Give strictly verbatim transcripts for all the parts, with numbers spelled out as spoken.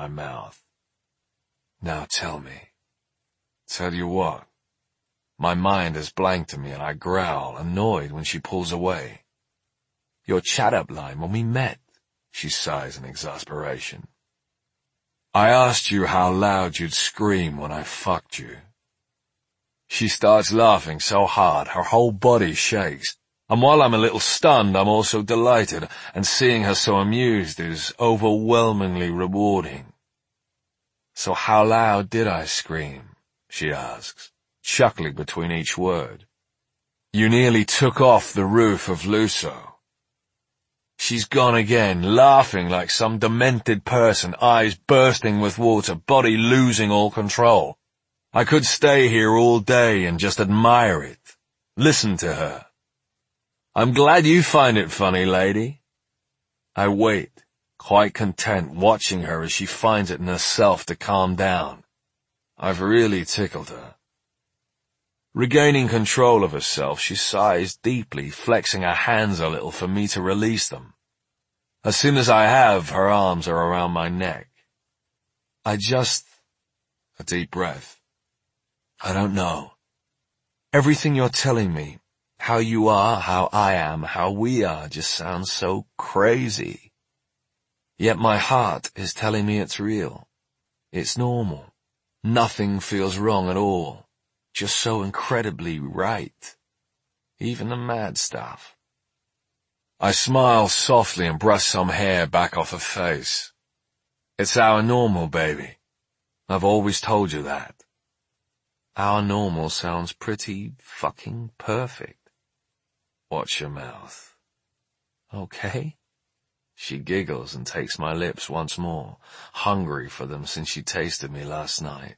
my mouth. Now tell me. Tell you what. My mind has blanked to me and I growl, annoyed when she pulls away. Your chat-up line when we met, she sighs in exasperation. I asked you how loud you'd scream when I fucked you. She starts laughing so hard her whole body shakes, and while I'm a little stunned, I'm also delighted, and seeing her so amused is overwhelmingly rewarding. So how loud did I scream? She asks, chuckling between each word. You nearly took off the roof of Luso. She's gone again, laughing like some demented person, eyes bursting with water, body losing all control. I could stay here all day and just admire it. Listen to her. I'm glad you find it funny, lady. I wait, quite content, watching her as she finds it in herself to calm down. I've really tickled her. Regaining control of herself, she sighs deeply, flexing her hands a little for me to release them. As soon as I have, her arms are around my neck. I just... A deep breath. I don't know. Everything you're telling me, how you are, how I am, how we are, just sounds so crazy. Yet my heart is telling me it's real. It's normal. Nothing feels wrong at all. Just so incredibly right. Even the mad stuff. I smile softly and brush some hair back off her face. It's our normal, baby. I've always told you that. Our normal sounds pretty fucking perfect. Watch your mouth. Okay? She giggles and takes my lips once more, hungry for them since she tasted me last night.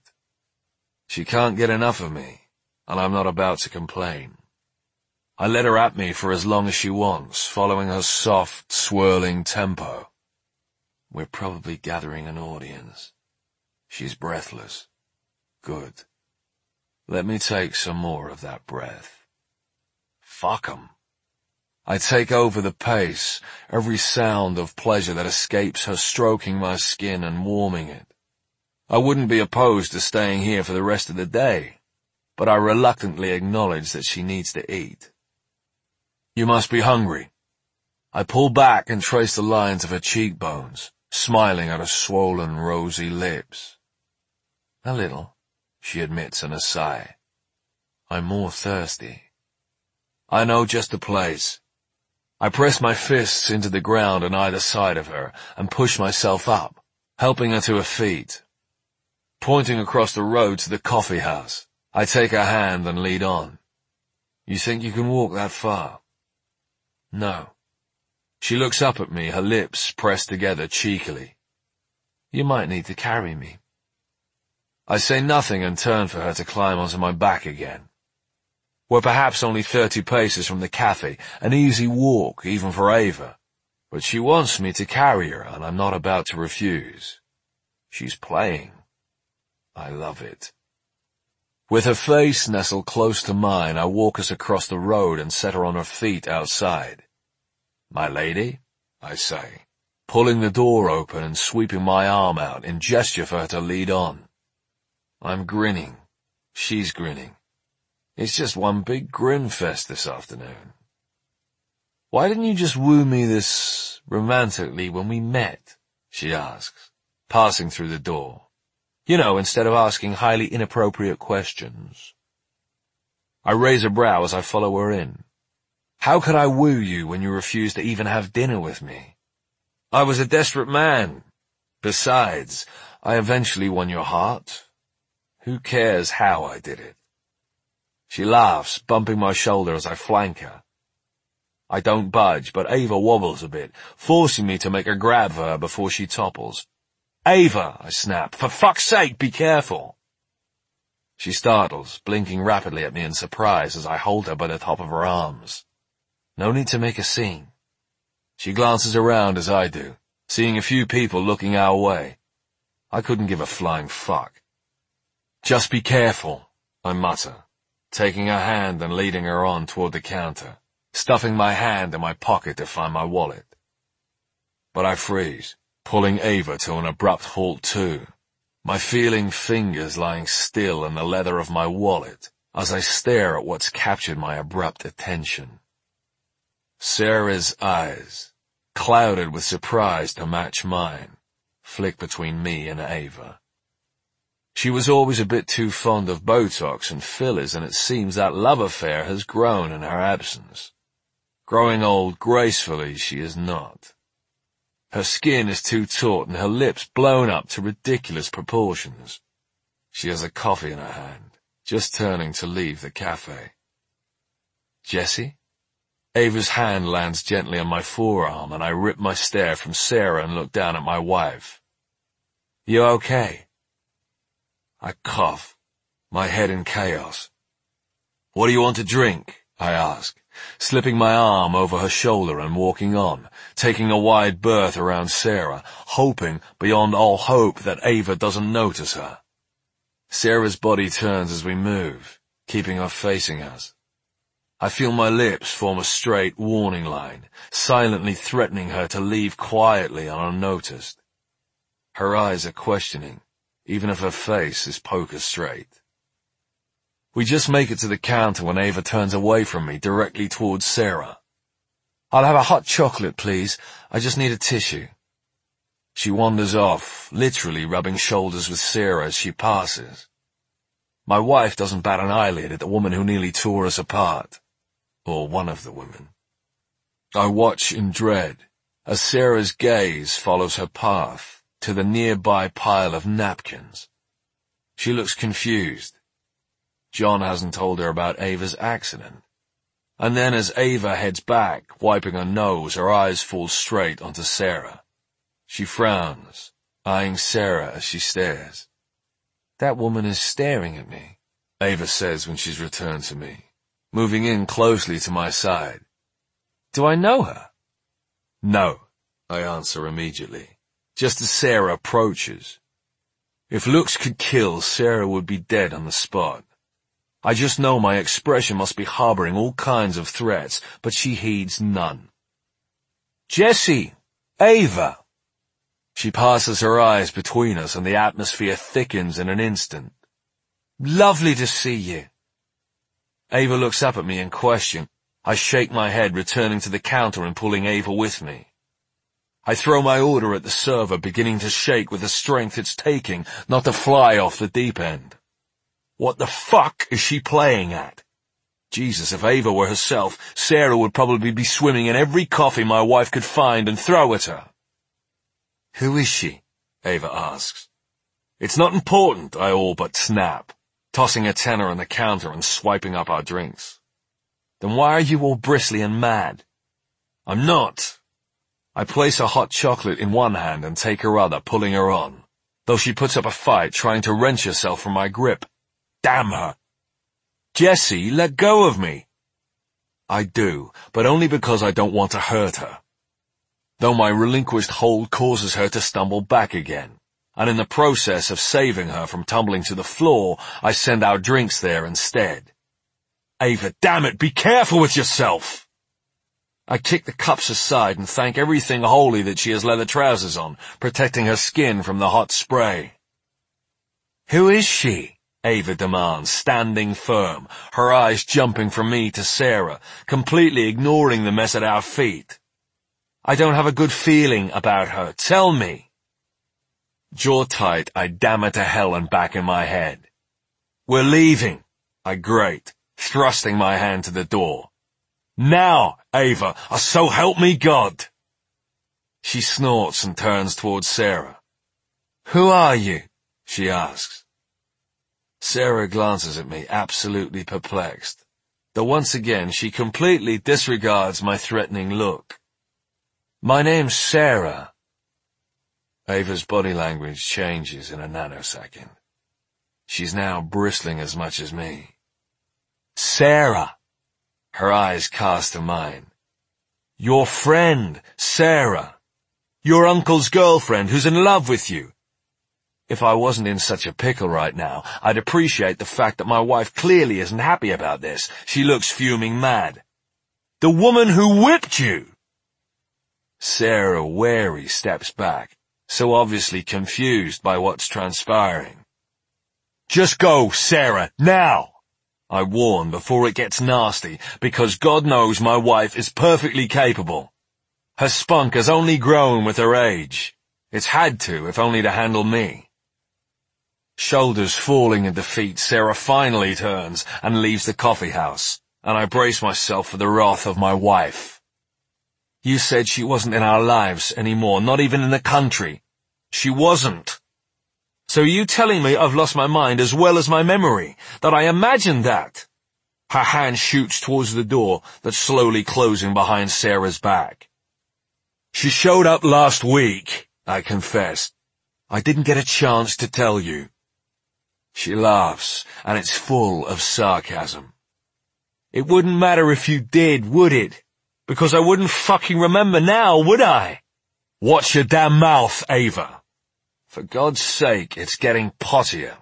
She can't get enough of me, and I'm not about to complain. I let her at me for as long as she wants, following her soft, swirling tempo. We're probably gathering an audience. She's breathless. Good. Let me take some more of that breath. Fuck 'em. I take over the pace, every sound of pleasure that escapes her stroking my skin and warming it. I wouldn't be opposed to staying here for the rest of the day, but I reluctantly acknowledge that she needs to eat. You must be hungry. I pull back and trace the lines of her cheekbones, smiling at her swollen, rosy lips. A little, she admits in a sigh. I'm more thirsty. I know just the place. I press my fists into the ground on either side of her and push myself up, helping her to her feet. Pointing across the road to the coffee house, I take her hand and lead on. You think you can walk that far? No. She looks up at me, her lips pressed together cheekily. You might need to carry me. I say nothing and turn for her to climb onto my back again. We're perhaps only thirty paces from the cafe, an easy walk even for Ava, but she wants me to carry her and I'm not about to refuse. She's playing. I love it. With her face nestled close to mine, I walk us across the road and set her on her feet outside. My lady, I say, pulling the door open and sweeping my arm out in gesture for her to lead on. I'm grinning. She's grinning. It's just one big grin fest this afternoon. Why didn't you just woo me this romantically when we met? She asks, passing through the door. You know, instead of asking highly inappropriate questions. I raise a brow as I follow her in. How could I woo you when you refused to even have dinner with me? I was a desperate man. Besides, I eventually won your heart. Who cares how I did it? She laughs, bumping my shoulder as I flank her. I don't budge, but Ava wobbles a bit, forcing me to make a grab for her before she topples. Ava, I snap, for fuck's sake, be careful. She startles, blinking rapidly at me in surprise as I hold her by the top of her arms. No need to make a scene. She glances around as I do, seeing a few people looking our way. I couldn't give a flying fuck. Just be careful, I mutter, taking her hand and leading her on toward the counter, stuffing my hand in my pocket to find my wallet. But I freeze, pulling Ava to an abrupt halt too, my feeling fingers lying still in the leather of my wallet as I stare at what's captured my abrupt attention. Sarah's eyes, clouded with surprise to match mine, flick between me and Ava. She was always a bit too fond of Botox and fillers, and it seems that love affair has grown in her absence. Growing old gracefully, she is not. Her skin is too taut and her lips blown up to ridiculous proportions. She has a coffee in her hand, just turning to leave the cafe. Jessie? Ava's hand lands gently on my forearm, and I rip my stare from Sarah and look down at my wife. You okay? I cough, my head in chaos. What do you want to drink? I ask, slipping my arm over her shoulder and walking on, taking a wide berth around Sarah, hoping beyond all hope that Ava doesn't notice her. Sarah's body turns as we move, keeping her facing us. I feel my lips form a straight warning line, silently threatening her to leave quietly and unnoticed. Her eyes are questioning, even if her face is poker straight. We just make it to the counter when Ava turns away from me directly towards Sarah. I'll have a hot chocolate, please. I just need a tissue. She wanders off, literally rubbing shoulders with Sarah as she passes. My wife doesn't bat an eyelid at the woman who nearly tore us apart. Or one of the women. I watch in dread as Sarah's gaze follows her path to the nearby pile of napkins. She looks confused. John hasn't told her about Ava's accident. And then as Ava heads back, wiping her nose, her eyes fall straight onto Sarah. She frowns, eyeing Sarah as she stares. That woman is staring at me, Ava says when she's returned to me, moving in closely to my side. Do I know her? No, I answer immediately, just as Sarah approaches. If looks could kill, Sarah would be dead on the spot. I just know my expression must be harboring all kinds of threats, but she heeds none. Jessie! Ava! She passes her eyes between us and the atmosphere thickens in an instant. Lovely to see you. Ava looks up at me in question. I shake my head, returning to the counter and pulling Ava with me. I throw my order at the server, beginning to shake with the strength it's taking not to fly off the deep end. What the fuck is she playing at? Jesus, if Ava were herself, Sarah would probably be swimming in every coffee my wife could find and throw at her. Who is she? Ava asks. It's not important, I all but snap, tossing a tenner on the counter and swiping up our drinks. Then why are you all bristly and mad? I'm not. I place a hot chocolate in one hand and take her other, pulling her on, though she puts up a fight, trying to wrench herself from my grip. Damn her. Jessie, let go of me. I do, but only because I don't want to hurt her. Though my relinquished hold causes her to stumble back again, and in the process of saving her from tumbling to the floor, I send our drinks there instead. Ava, damn it, be careful with yourself! I kick the cups aside and thank everything holy that she has leather trousers on, protecting her skin from the hot spray. Who is she? Ava demands, standing firm, her eyes jumping from me to Sarah, completely ignoring the mess at our feet. I don't have a good feeling about her. Tell me. Jaw tight, I damn her to hell and back in my head. We're leaving, I grate, thrusting my hand to the door. Now, Ava, or so help me God. She snorts and turns towards Sarah. Who are you? She asks. Sarah glances at me, absolutely perplexed, though once again she completely disregards my threatening look. My name's Sarah. Ava's body language changes in a nanosecond. She's now bristling as much as me. Sarah. Her eyes cast to mine. Your friend, Sarah. Your uncle's girlfriend who's in love with you. If I wasn't in such a pickle right now, I'd appreciate the fact that my wife clearly isn't happy about this. She looks fuming mad. The woman who whipped you! Sarah, wary, steps back, so obviously confused by what's transpiring. "Just go, Sarah, now!" I warn before it gets nasty, because God knows my wife is perfectly capable. Her spunk has only grown with her age. It's had to, if only to handle me. Shoulders falling in defeat, Sarah finally turns and leaves the coffee house, and I brace myself for the wrath of my wife. "You said she wasn't in our lives anymore, not even in the country." "She wasn't. So you telling me I've lost my mind as well as my memory, that I imagined that?" Her hand shoots towards the door that's slowly closing behind Sarah's back. "She showed up last week," I confess. "I didn't get a chance to tell you." She laughs, and it's full of sarcasm. "It wouldn't matter if you did, would it? Because I wouldn't fucking remember now, would I?" "Watch your damn mouth, Ava. For God's sake, it's getting pottier."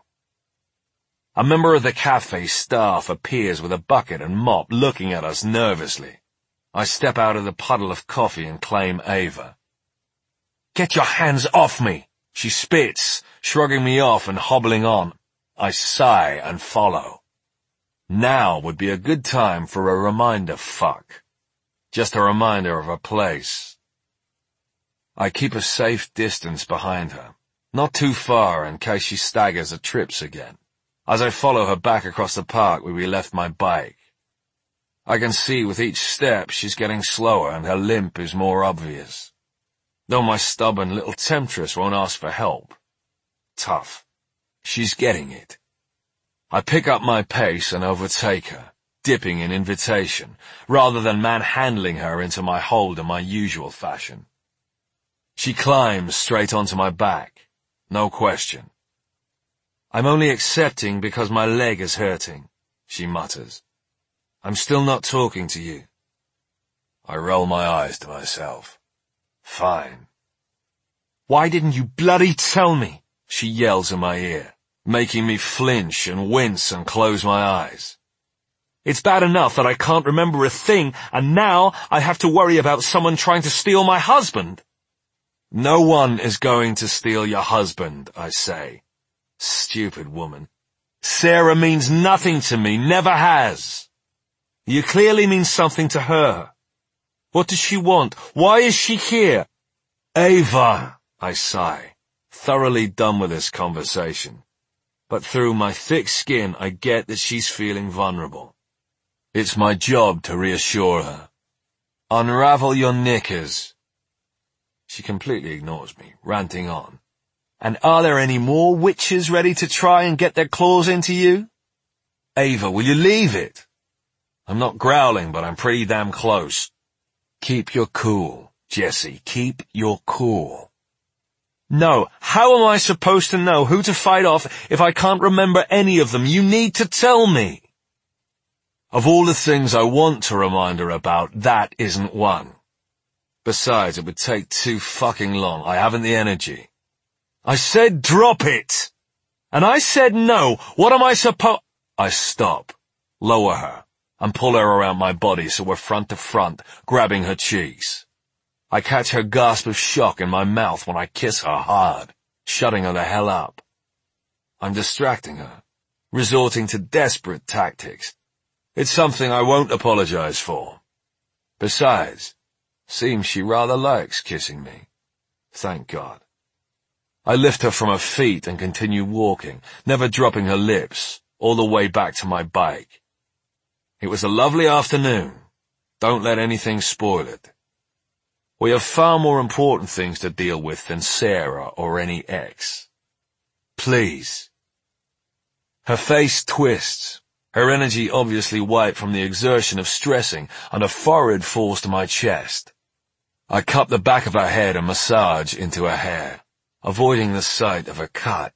A member of the cafe staff appears with a bucket and mop, looking at us nervously. I step out of the puddle of coffee and claim Ava. "Get your hands off me!" She spits, shrugging me off and hobbling on. I sigh and follow. Now would be a good time for a reminder fuck. Just a reminder of a place. I keep a safe distance behind her. Not too far in case she staggers or trips again, as I follow her back across the park where we left my bike. I can see with each step she's getting slower and her limp is more obvious. Though my stubborn little temptress won't ask for help. Tough. She's getting it. I pick up my pace and overtake her, dipping in invitation, rather than manhandling her into my hold in my usual fashion. She climbs straight onto my back. No question. "I'm only accepting because my leg is hurting," she mutters. "I'm still not talking to you." I roll my eyes to myself. Fine. "Why didn't you bloody tell me?" she yells in my ear, making me flinch and wince and close my eyes. "It's bad enough that I can't remember a thing, and now I have to worry about someone trying to steal my husband." "No one is going to steal your husband," I say. Stupid woman. "Sarah means nothing to me, never has." "You clearly mean something to her. What does she want? Why is she here?" "Ava," I sigh, thoroughly done with this conversation. But through my thick skin I get that she's feeling vulnerable. It's my job to reassure her. "Unravel your knickers." She completely ignores me, ranting on. "And are there any more witches ready to try and get their claws into you?" "Ava, will you leave it?" I'm not growling, but I'm pretty damn close. "Keep your cool, Jesse, keep your cool." "No, how am I supposed to know who to fight off if I can't remember any of them? You need to tell me." Of all the things I want to remind her about, that isn't one. Besides, it would take too fucking long. I haven't the energy. "I said drop it! And I said no. What am I suppo- I stop, lower her, and pull her around my body so we're front to front, grabbing her cheeks. I catch her gasp of shock in my mouth when I kiss her hard, shutting her the hell up. I'm distracting her, resorting to desperate tactics. It's something I won't apologize for. Besides, seems she rather likes kissing me. Thank God. I lift her from her feet and continue walking, never dropping her lips, all the way back to my bike. It was a lovely afternoon. Don't let anything spoil it. We have far more important things to deal with than Sarah or any ex. Please. Her face twists, her energy obviously wiped from the exertion of stressing, and her forehead falls to my chest. I cup the back of her head and massage into her hair, avoiding the sight of her cut.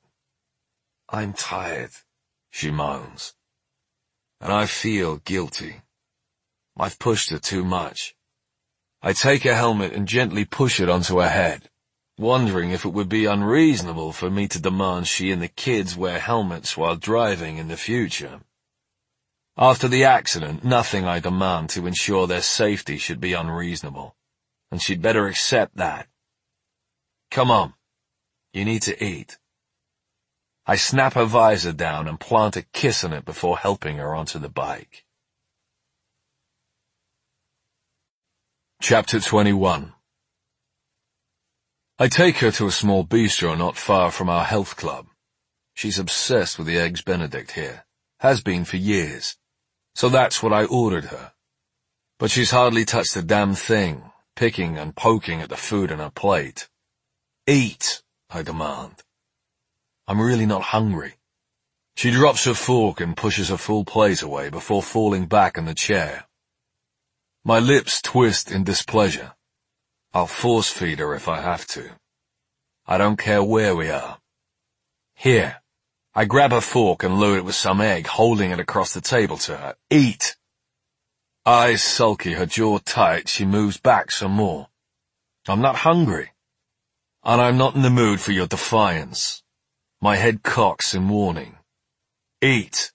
"I'm tired," she moans. And I feel guilty. I've pushed her too much. I take her helmet and gently push it onto her head, wondering if it would be unreasonable for me to demand she and the kids wear helmets while driving in the future. After the accident, nothing I demand to ensure their safety should be unreasonable, and she'd better accept that. "Come on," You need to eat. I snap her visor down and plant a kiss on it before helping her onto the bike. Chapter twenty-one. I take her to a small bistro not far from our health club. She's obsessed with the Eggs Benedict here. Has been for years. So that's what I ordered her. But she's hardly touched a damn thing, picking and poking at the food on her plate. Eat, I demand. I'm really not hungry. She drops her fork and pushes her full plate away before falling back in the chair. My lips twist in displeasure. I'll force feed her if I have to. I don't care where we are. Here. I grab her fork and load it with some egg, holding it across the table to her. Eat! Eyes sulky, her jaw tight, she moves back some more. I'm not hungry. And I'm not in the mood for your defiance. My head cocks in warning. Eat.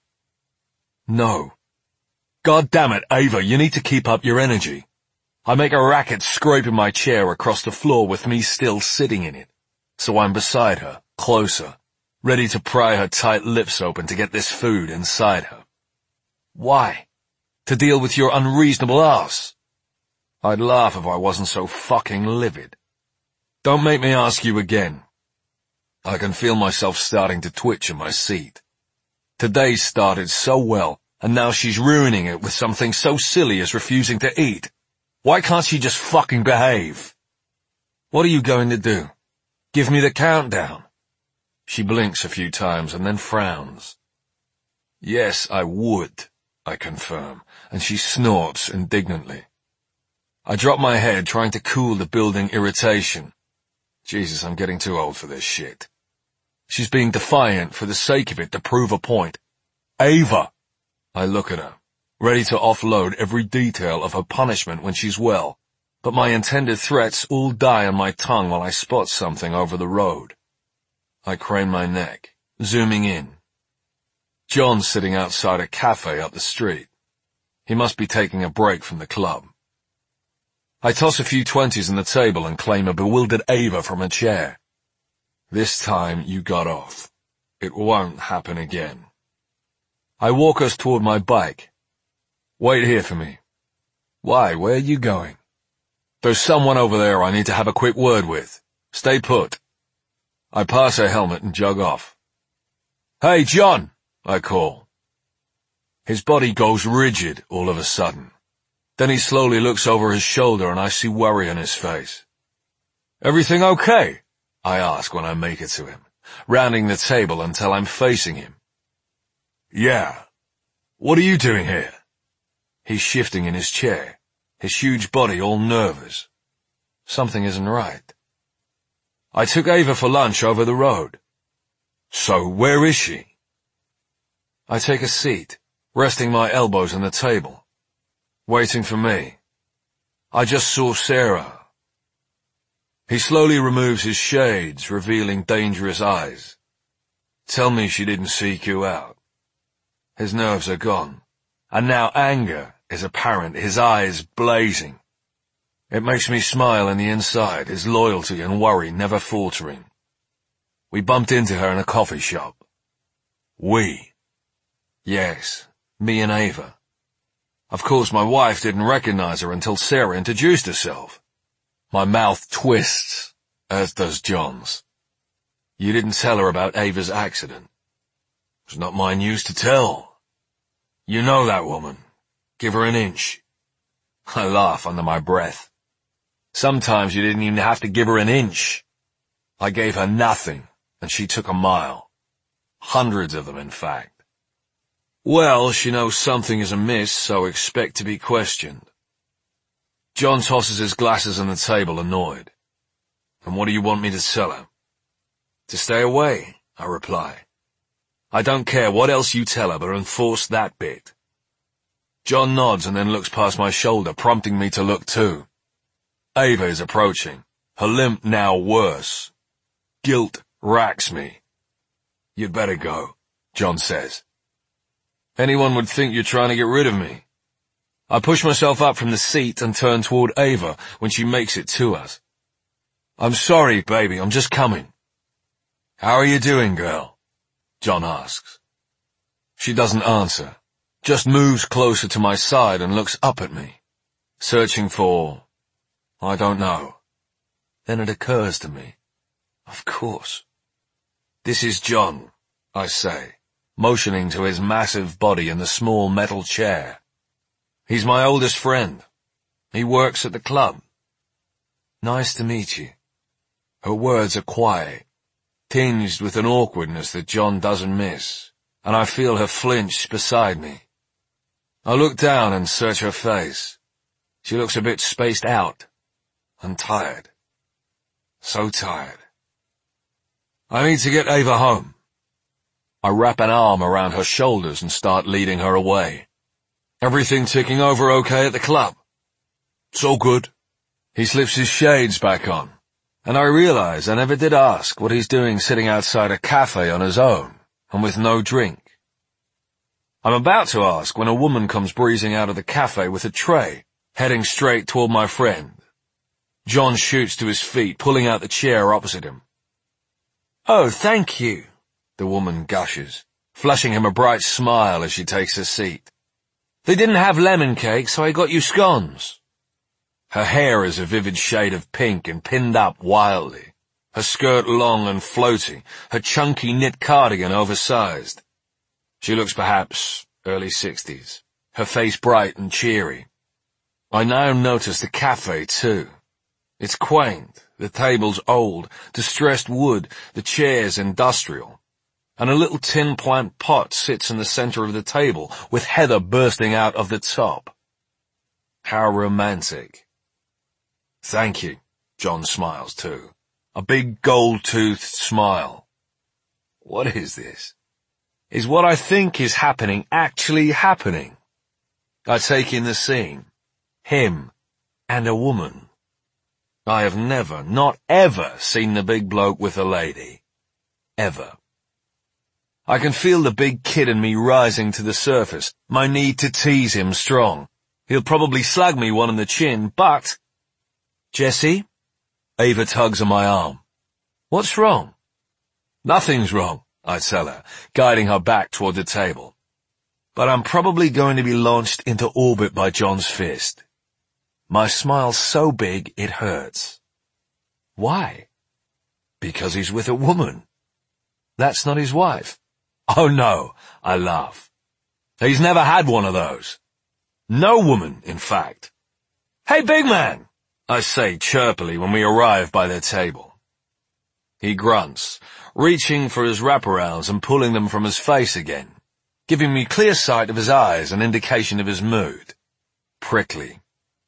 No. God damn it, Ava, you need to keep up your energy. I make a racket scraping my chair across the floor with me still sitting in it. So I'm beside her, closer, ready to pry her tight lips open to get this food inside her. Why? To deal with your unreasonable ass? I'd laugh if I wasn't so fucking livid. Don't make me ask you again. I can feel myself starting to twitch in my seat. Today started so well, and now she's ruining it with something so silly as refusing to eat. Why can't she just fucking behave? What are you going to do? Give me the countdown. She blinks a few times and then frowns. Yes, I would, I confirm, and she snorts indignantly. I drop my head, trying to cool the building irritation. Jesus, I'm getting too old for this shit. She's being defiant for the sake of it to prove a point. Ava! I look at her, ready to offload every detail of her punishment when she's well, but my intended threats all die on my tongue while I spot something over the road. I crane my neck, zooming in. John's sitting outside a cafe up the street. He must be taking a break from the club. I toss a few twenties on the table and claim a bewildered Ava from a chair. This time you got off. It won't happen again. I walk us toward my bike. Wait here for me. Why, where are you going? There's someone over there I need to have a quick word with. Stay put. I pass her helmet and jog off. Hey, John, I call. His body goes rigid all of a sudden. Then he slowly looks over his shoulder and I see worry on his face. Everything okay? I ask when I make it to him, rounding the table until I'm facing him. Yeah. What are you doing here? He's shifting in his chair, his huge body all nervous. Something isn't right. I took Ava for lunch over the road. So where is she? I take a seat, resting my elbows on the table. Waiting for me. I just saw Sarah. He slowly removes his shades, revealing dangerous eyes. Tell me she didn't seek you out. His nerves are gone, and now anger is apparent, his eyes blazing. It makes me smile on the inside, his loyalty and worry never faltering. We bumped into her in a coffee shop. We? Yes, me and Ava. Of course, my wife didn't recognize her until Sarah introduced herself. My mouth twists, as does John's. You didn't tell her about Ava's accident. It's not my news to tell. You know that woman. Give her an inch. I laugh under my breath. Sometimes you didn't even have to give her an inch. I gave her nothing, and she took a mile. Hundreds of them, in fact. Well, she knows something is amiss, so expect to be questioned. John tosses his glasses on the table, annoyed. And what do you want me to tell her? To stay away, I reply. I don't care what else you tell her, but enforce that bit. John nods and then looks past my shoulder, prompting me to look too. Ava is approaching, her limp now worse. Guilt racks me. You'd better go, John says. Anyone would think you're trying to get rid of me. I push myself up from the seat and turn toward Ava when she makes it to us. I'm sorry, baby, I'm just coming. "How are you doing, girl?" John asks. She doesn't answer, just moves closer to my side and looks up at me, searching for... I don't know. Then it occurs to me. Of course. "This is John," I say, motioning to his massive body in the small metal chair. "He's my oldest friend. He works at the club." "Nice to meet you." Her words are quiet, tinged with an awkwardness that John doesn't miss, and I feel her flinch beside me. I look down and search her face. She looks a bit spaced out and tired. So tired. "I need to get Ava home." I wrap an arm around her shoulders and start leading her away. "Everything ticking over okay at the club?" "It's all good." He slips his shades back on, and I realize I never did ask what he's doing sitting outside a cafe on his own and with no drink. I'm about to ask when a woman comes breezing out of the cafe with a tray, heading straight toward my friend. John shoots to his feet, pulling out the chair opposite him. "Oh, thank you," the woman gushes, flashing him a bright smile as she takes her seat. "They didn't have lemon cake, so I got you scones." Her hair is a vivid shade of pink and pinned up wildly, her skirt long and floaty, her chunky knit cardigan oversized. She looks perhaps early sixties, her face bright and cheery. I now notice the cafe, too. It's quaint, the tables old, distressed wood, the chairs industrial, and a little tin plant pot sits in the center of the table with heather bursting out of the top. How romantic. "Thank you," John smiles too, a big gold-toothed smile. What is this? Is what I think is happening actually happening? I take in the scene, him and a woman. I have never, not ever, seen the big bloke with a lady. Ever. I can feel the big kid in me rising to the surface, my need to tease him strong. He'll probably slug me one on the chin, but... "Jessie?" Ava tugs on my arm. "What's wrong?" "Nothing's wrong," I tell her, guiding her back toward the table. But I'm probably going to be launched into orbit by John's fist. My smile's so big it hurts. Why? Because he's with a woman. That's not his wife. Oh no, I laugh. He's never had one of those. No woman, in fact. "Hey, big man," I say chirpily when we arrive by their table. He grunts, reaching for his wraparounds and pulling them from his face again, giving me clear sight of his eyes, an indication of his mood. Prickly.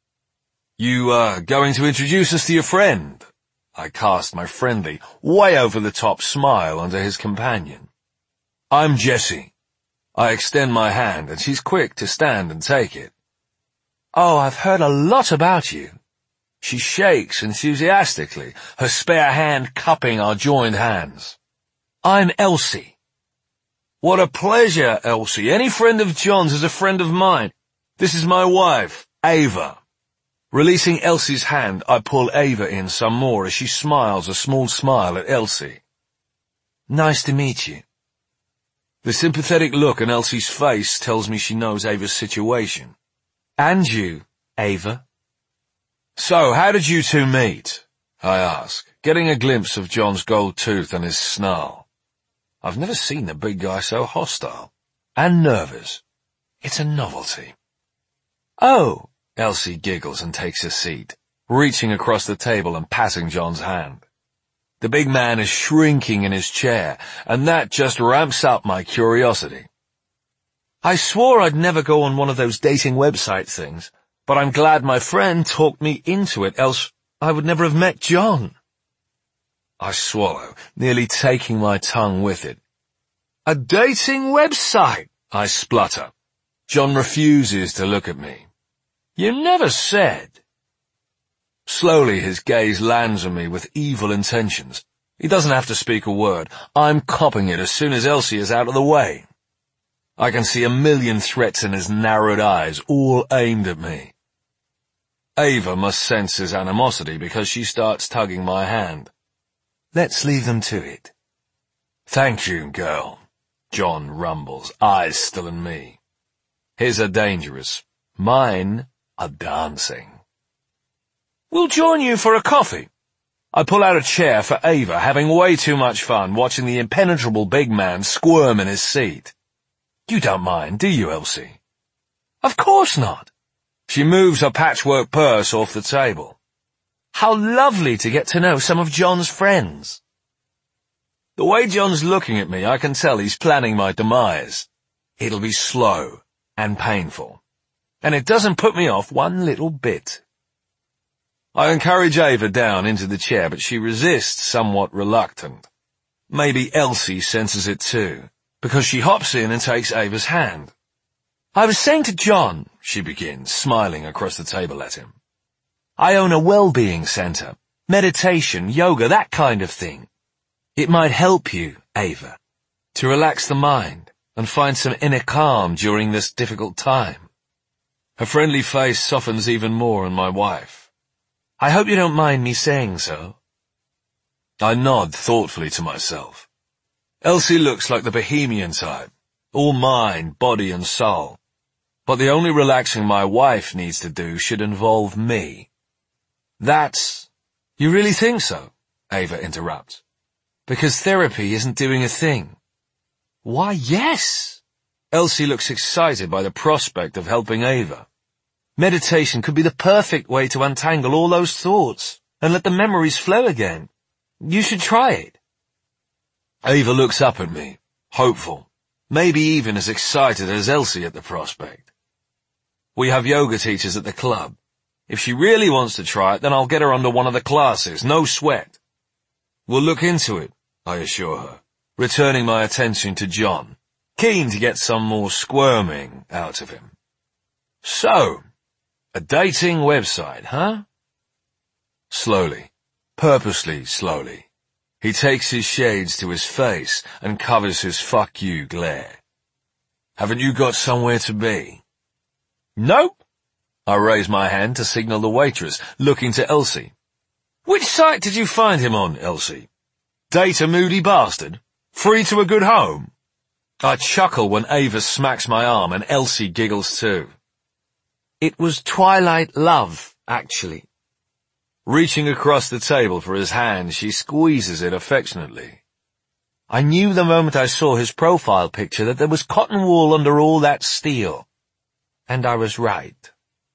"You, uh, going to introduce us to your friend?" I cast my friendly, way-over-the-top smile onto his companion. "I'm Jessie." I extend my hand, and she's quick to stand and take it. "Oh, I've heard a lot about you." She shakes enthusiastically, her spare hand cupping our joined hands. "I'm Elsie." "What a pleasure, Elsie. Any friend of John's is a friend of mine. This is my wife, Ava." Releasing Elsie's hand, I pull Ava in some more as she smiles a small smile at Elsie. "Nice to meet you." The sympathetic look on Elsie's face tells me she knows Ava's situation. "And you, Ava." "So, how did you two meet?" I ask, getting a glimpse of John's gold tooth and his snarl. I've never seen the big guy so hostile. And nervous. It's a novelty. "Oh," Elsie giggles and takes a seat, reaching across the table and passing John's hand. The big man is shrinking in his chair, and that just ramps up my curiosity. "I swore I'd never go on one of those dating website things, but I'm glad my friend talked me into it, else I would never have met John." I swallow, nearly taking my tongue with it. "A dating website?" I splutter. John refuses to look at me. "You never said." Slowly his gaze lands on me with evil intentions. He doesn't have to speak a word. I'm copping it as soon as Elsie is out of the way. I can see a million threats in his narrowed eyes, all aimed at me. Ava must sense his animosity because she starts tugging my hand. "Let's leave them to it." Thank you, girl, John rumbles, eyes still on me. His are dangerous. Mine are dancing. We'll join you for a coffee. I pull out a chair for Ava, having way too much fun watching the impenetrable big man squirm in his seat. You don't mind, do you, Elsie? Of course not. She moves her patchwork purse off the table. How lovely to get to know some of John's friends. The way John's looking at me, I can tell he's planning my demise. It'll be slow and painful. And it doesn't put me off one little bit. I encourage Ava down into the chair, but she resists, somewhat reluctant. Maybe Elsie senses it too, because she hops in and takes Ava's hand. I was saying to John, she begins, smiling across the table at him. I own a well-being center, meditation, yoga, that kind of thing. It might help you, Ava, to relax the mind and find some inner calm during this difficult time. Her friendly face softens even more on my wife. I hope you don't mind me saying so. I nod thoughtfully to myself. Elsie looks like the bohemian type, all mind, body and soul. But the only relaxing my wife needs to do should involve me. That's... You really think so? Ava interrupts. Because therapy isn't doing a thing. Why, yes. Elsie looks excited by the prospect of helping Ava. Meditation could be the perfect way to untangle all those thoughts and let the memories flow again. You should try it. Ava looks up at me, hopeful, maybe even as excited as Elsie at the prospect. We have yoga teachers at the club. If she really wants to try it, then I'll get her under one of the classes, no sweat. We'll look into it, I assure her, returning my attention to John, keen to get some more squirming out of him. So, a dating website, huh? Slowly, purposely slowly, he takes his shades to his face and covers his fuck you glare. Haven't you got somewhere to be? Nope. I raise my hand to signal the waitress, looking to Elsie. Which site did you find him on, Elsie? Date a moody bastard? Free to a good home? I chuckle when Ava smacks my arm and Elsie giggles too. It was Twilight Love, actually. Reaching across the table for his hand, she squeezes it affectionately. I knew the moment I saw his profile picture that there was cotton wool under all that steel. And I was right.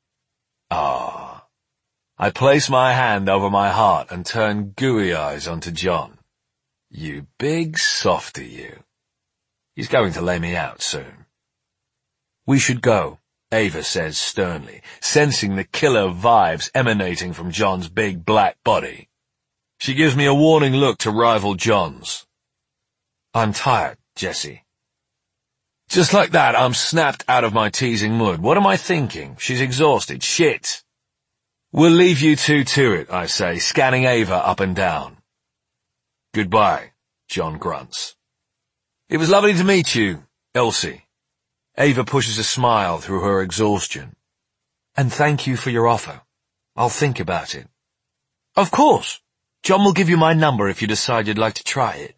Ah. I place my hand over my heart and turn gooey eyes onto John. You big softy, you. He's going to lay me out soon. We should go, Ava says sternly, sensing the killer vibes emanating from John's big black body. She gives me a warning look to rival John's. I'm tired, Jessie. Just like that, I'm snapped out of my teasing mood. What am I thinking? She's exhausted. Shit. We'll leave you two to it, I say, scanning Ava up and down. Goodbye, John grunts. It was lovely to meet you, Elsie. Ava pushes a smile through her exhaustion. And thank you for your offer. I'll think about it. Of course. John will give you my number if you decide you'd like to try it.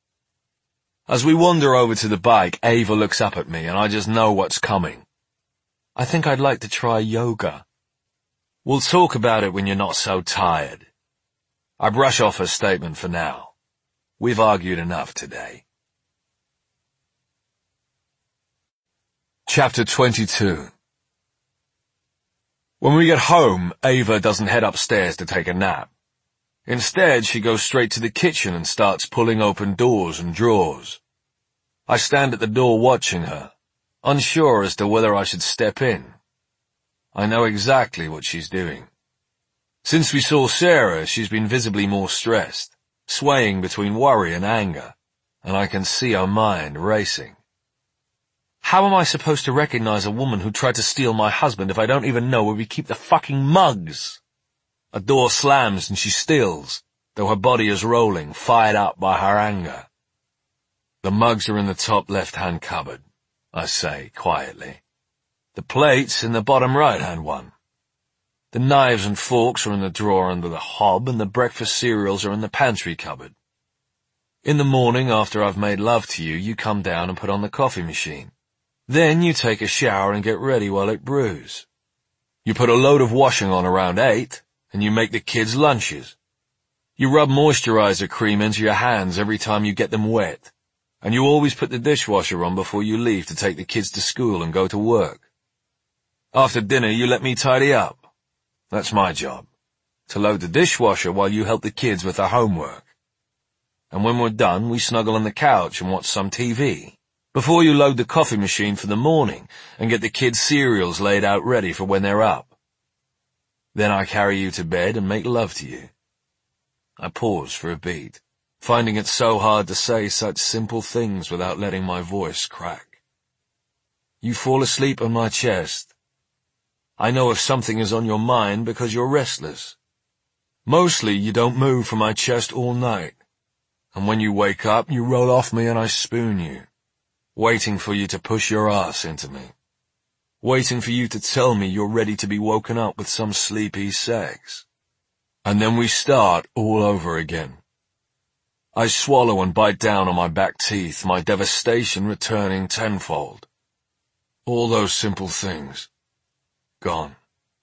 As we wander over to the bike, Ava looks up at me and I just know what's coming. I think I'd like to try yoga. We'll talk about it when you're not so tired. I brush off her statement for now. We've argued enough today. Chapter twenty-two. When we get home, Ava doesn't head upstairs to take a nap. Instead, she goes straight to the kitchen and starts pulling open doors and drawers. I stand at the door watching her, unsure as to whether I should step in. I know exactly what she's doing. Since we saw Sarah, she's been visibly more stressed, swaying between worry and anger, and I can see her mind racing. How am I supposed to recognize a woman who tried to steal my husband if I don't even know where we keep the fucking mugs? A door slams and she stills, though her body is rolling, fired up by her anger. The mugs are in the top left-hand cupboard, I say quietly. The plates in the bottom right-hand one. The knives and forks are in the drawer under the hob, and the breakfast cereals are in the pantry cupboard. In the morning, after I've made love to you, you come down and put on the coffee machine. Then you take a shower and get ready while it brews. You put a load of washing on around eight, and you make the kids' lunches. You rub moisturizer cream into your hands every time you get them wet, and you always put the dishwasher on before you leave to take the kids to school and go to work. After dinner, you let me tidy up. That's my job, to load the dishwasher while you help the kids with their homework. And when we're done, we snuggle on the couch and watch some T V, before you load the coffee machine for the morning and get the kids' cereals laid out ready for when they're up. Then I carry you to bed and make love to you. I pause for a beat, finding it so hard to say such simple things without letting my voice crack. You fall asleep on my chest. I know if something is on your mind because you're restless. Mostly you don't move from my chest all night, and when you wake up you roll off me and I spoon you, waiting for you to push your ass into me, waiting for you to tell me you're ready to be woken up with some sleepy sex. And then we start all over again. I swallow and bite down on my back teeth, my devastation returning tenfold. All those simple things. Gone.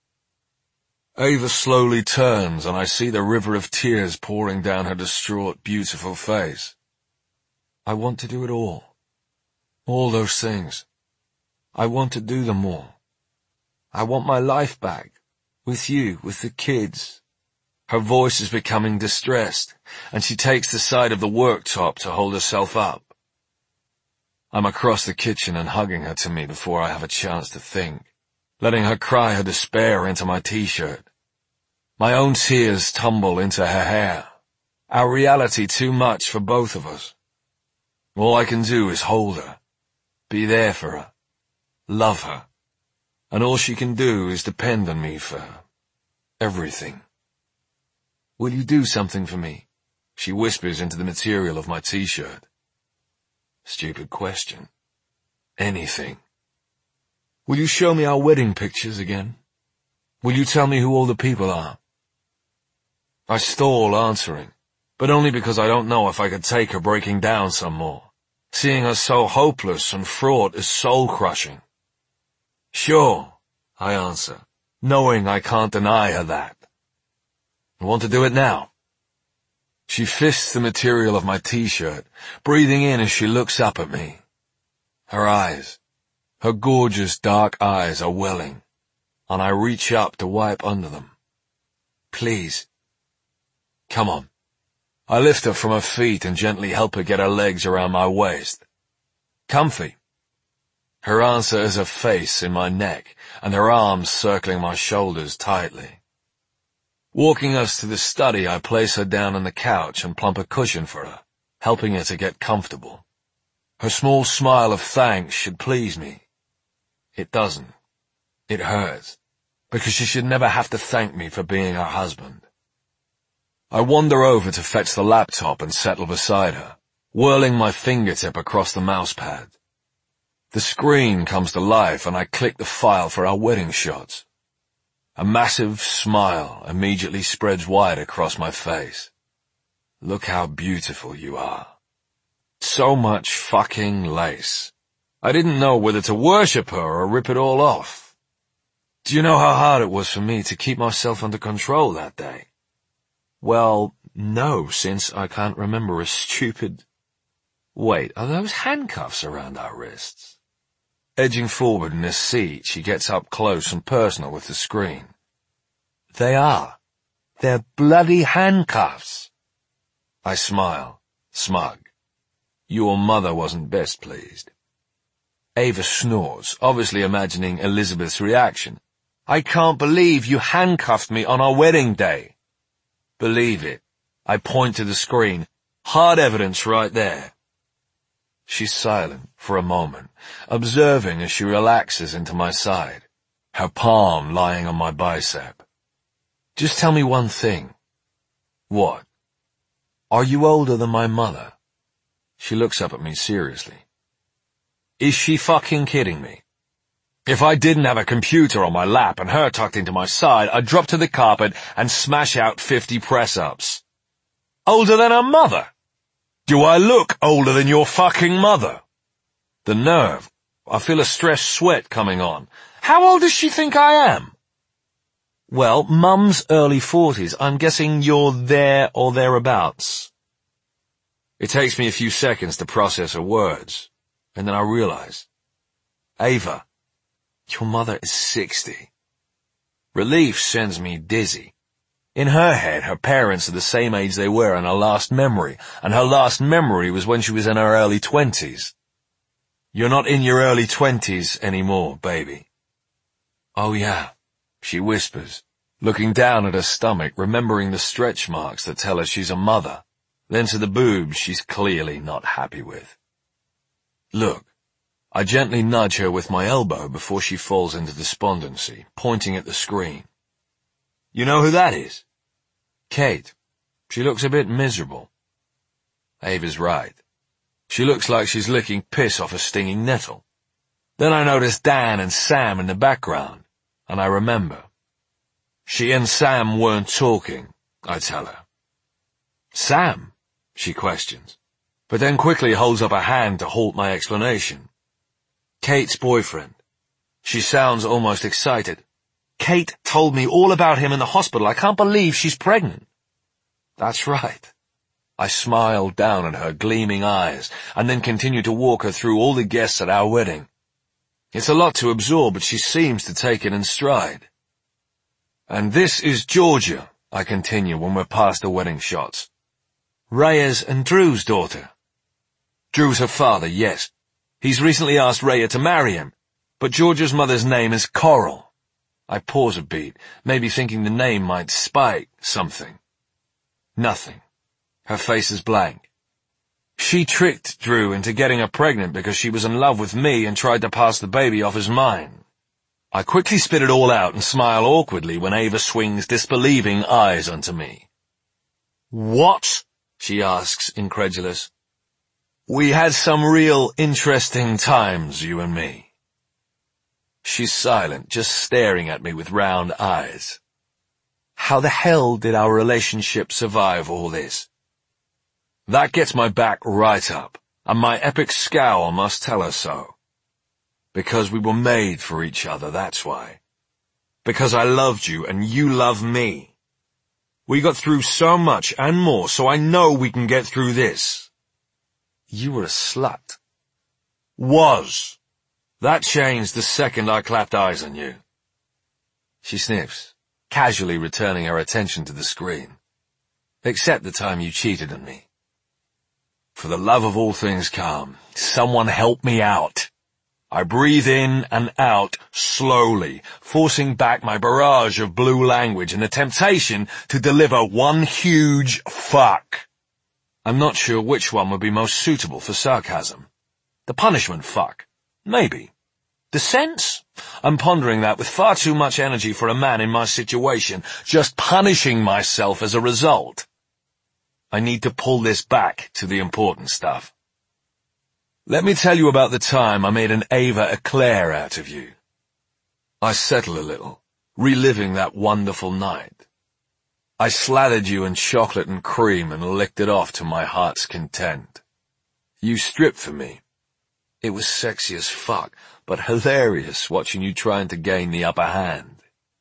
Ava slowly turns and I see the river of tears pouring down her distraught, beautiful face. I want to do it all. All those things. I want to do them all. I want my life back. With you, with the kids. Her voice is becoming distressed, and she takes the side of the worktop to hold herself up. I'm across the kitchen and hugging her to me before I have a chance to think, letting her cry her despair into my t-shirt. My own tears tumble into her hair. Our reality too much for both of us. All I can do is hold her, be there for her, love her, and all she can do is depend on me for everything. Will you do something for me? She whispers into the material of my t-shirt. Stupid question. Anything. Will you show me our wedding pictures again? Will you tell me who all the people are? I stall answering, but only because I don't know if I could take her breaking down some more. Seeing her so hopeless and fraught is soul-crushing. Sure, I answer, knowing I can't deny her that. I want to do it now. She fists the material of my t-shirt, breathing in as she looks up at me. Her eyes, her gorgeous dark eyes are welling, and I reach up to wipe under them. Please. Come on. I lift her from her feet and gently help her get her legs around my waist. Comfy. Her answer is her face in my neck and her arms circling my shoulders tightly. Walking us to the study, I place her down on the couch and plump a cushion for her, helping her to get comfortable. Her small smile of thanks should please me. It doesn't. It hurts, because she should never have to thank me for being her husband. I wander over to fetch the laptop and settle beside her, whirling my fingertip across the mouse pad. The screen comes to life and I click the file for our wedding shots. A massive smile immediately spreads wide across my face. Look how beautiful you are. So much fucking lace. I didn't know whether to worship her or rip it all off. Do you know how hard it was for me to keep myself under control that day? Well, no, since I can't remember a stupid... Wait, are those handcuffs around our wrists? Edging forward in her seat, she gets up close and personal with the screen. They are. They're bloody handcuffs. I smile, smug. Your mother wasn't best pleased. Ava snorts, obviously imagining Elizabeth's reaction. I can't believe you handcuffed me on our wedding day. Believe it. I point to the screen. Hard evidence right there. She's silent for a moment, observing as she relaxes into my side, her palm lying on my bicep. Just tell me one thing. What? Are you older than my mother? She looks up at me seriously. Is she fucking kidding me? If I didn't have a computer on my lap and her tucked into my side, I'd drop to the carpet and smash out fifty press-ups. Older than her mother? Do I look older than your fucking mother? The nerve. I feel a stressed sweat coming on. How old does she think I am? Well, Mum's early forties. I'm guessing you're there or thereabouts. It takes me a few seconds to process her words, and then I realize. Ava, your mother is sixty. Relief sends me dizzy. In her head, her parents are the same age they were in her last memory, and her last memory was when she was in her early twenties. You're not in your early twenties anymore, baby. Oh yeah, she whispers, looking down at her stomach, remembering the stretch marks that tell her she's a mother, then to the boobs she's clearly not happy with. Look, I gently nudge her with my elbow before she falls into despondency, pointing at the screen. You know who that is? Kate. She looks a bit miserable. Ava's right. She looks like she's licking piss off a stinging nettle. Then I notice Dan and Sam in the background, and I remember. She and Sam weren't talking, I tell her. Sam? She questions, but then quickly holds up a hand to halt my explanation. Kate's boyfriend. She sounds almost excited. Kate told me all about him in the hospital. I can't believe she's pregnant. That's right. I smiled down at her gleaming eyes and then continued to walk her through all the guests at our wedding. It's a lot to absorb, but she seems to take it in stride. And this is Georgia, I continue when we're past the wedding shots. Rhea's and Drew's daughter. Drew's her father, yes. He's recently asked Rhea to marry him, but Georgia's mother's name is Coral. I pause a beat, maybe thinking the name might spike something. Nothing. Her face is blank. She tricked Drew into getting her pregnant because she was in love with me and tried to pass the baby off as mine. I quickly spit it all out and smile awkwardly when Ava swings disbelieving eyes onto me. What? She asks, incredulous. We had some real interesting times, you and me. She's silent, just staring at me with round eyes. How the hell did our relationship survive all this? That gets my back right up, and my epic scowl must tell her so. Because we were made for each other, that's why. Because I loved you and you love me. We got through so much and more, so I know we can get through this. You were a slut. Was. That changed the second I clapped eyes on you. She sniffs, casually returning her attention to the screen. Except the time you cheated on me. For the love of all things calm, someone help me out. I breathe in and out slowly, forcing back my barrage of blue language and the temptation to deliver one huge fuck. I'm not sure which one would be most suitable for sarcasm. The punishment fuck. Maybe. The sense? I'm pondering that with far too much energy for a man in my situation, just punishing myself as a result. I need to pull this back to the important stuff. Let me tell you about the time I made an Ava Eclair out of you. I settle a little, reliving that wonderful night. I slathered you in chocolate and cream and licked it off to my heart's content. You stripped for me. It was sexy as fuck, but hilarious watching you trying to gain the upper hand.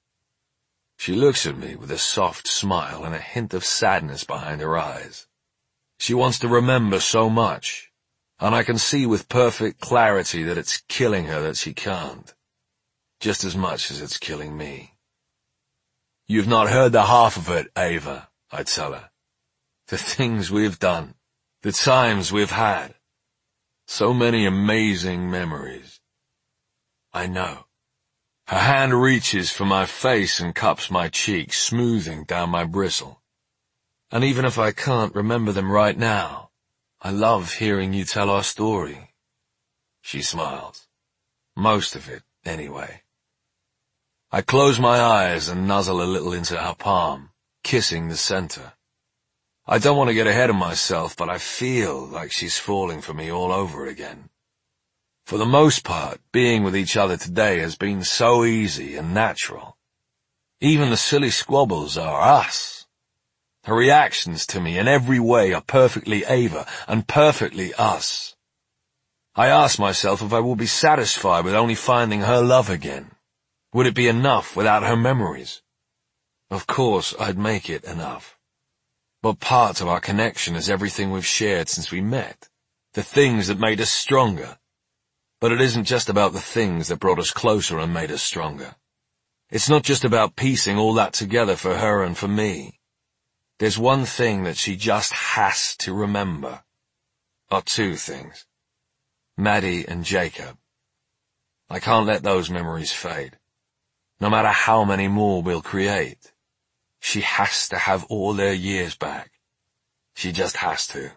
She looks at me with a soft smile and a hint of sadness behind her eyes. She wants to remember so much, and I can see with perfect clarity that it's killing her that she can't, just as much as it's killing me. You've not heard the half of it, Ava, I tell her. The things we've done, the times we've had. So many amazing memories. I know. Her hand reaches for my face and cups my cheek, smoothing down my bristle. And even if I can't remember them right now, I love hearing you tell our story. She smiles. Most of it, anyway. I close my eyes and nuzzle a little into her palm, kissing the center. I don't want to get ahead of myself, but I feel like she's falling for me all over again. For the most part, being with each other today has been so easy and natural. Even the silly squabbles are us. Her reactions to me in every way are perfectly Ava and perfectly us. I ask myself if I will be satisfied with only finding her love again. Would it be enough without her memories? Of course, I'd make it enough. But part of our connection is everything we've shared since we met, the things that made us stronger. But it isn't just about the things that brought us closer and made us stronger. It's not just about piecing all that together for her and for me. There's one thing that she just has to remember. Or two things. Maddie and Jacob. I can't let those memories fade. No matter how many more we'll create. She has to have all their years back. She just has to.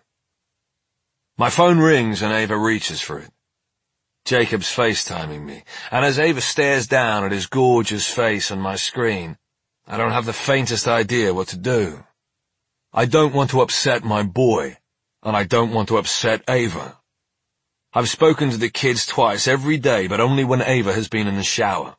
My phone rings and Ava reaches for it. Jacob's FaceTiming me, and as Ava stares down at his gorgeous face on my screen, I don't have the faintest idea what to do. I don't want to upset my boy, and I don't want to upset Ava. I've spoken to the kids twice every day, but only when Ava has been in the shower.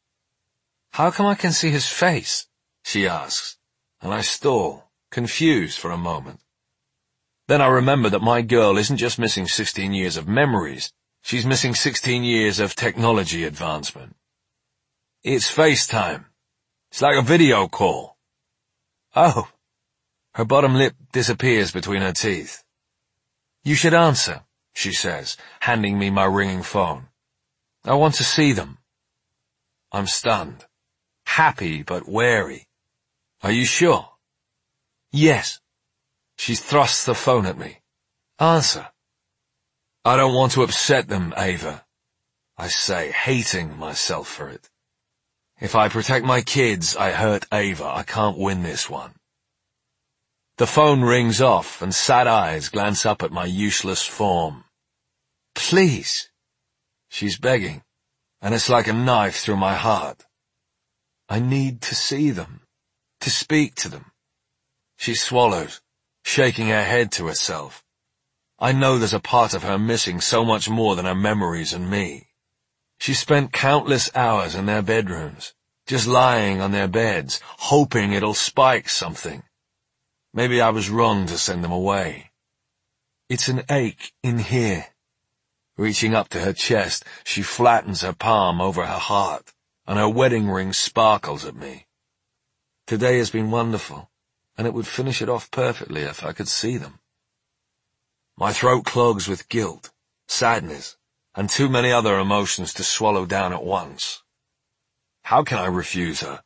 How come I can see his face? She asks, and I stall, confused for a moment. Then I remember that my girl isn't just missing sixteen years of memories, she's missing sixteen years of technology advancement. It's FaceTime. It's like a video call. Oh. Her bottom lip disappears between her teeth. You should answer, she says, handing me my ringing phone. I want to see them. I'm stunned. Happy but wary. Are you sure? Yes. She thrusts the phone at me. Answer. I don't want to upset them, Ava. I say, hating myself for it. If I protect my kids, I hurt Ava. I can't win this one. The phone rings off and sad eyes glance up at my useless form. Please. She's begging, and it's like a knife through my heart. I need to see them, to speak to them. She swallows, shaking her head to herself. I know there's a part of her missing so much more than her memories and me. She spent countless hours in their bedrooms, just lying on their beds, hoping it'll spike something. Maybe I was wrong to send them away. It's an ache in here. Reaching up to her chest, she flattens her palm over her heart, and her wedding ring sparkles at me. Today has been wonderful, and it would finish it off perfectly if I could see them. My throat clogs with guilt, sadness, and too many other emotions to swallow down at once. How can I refuse her?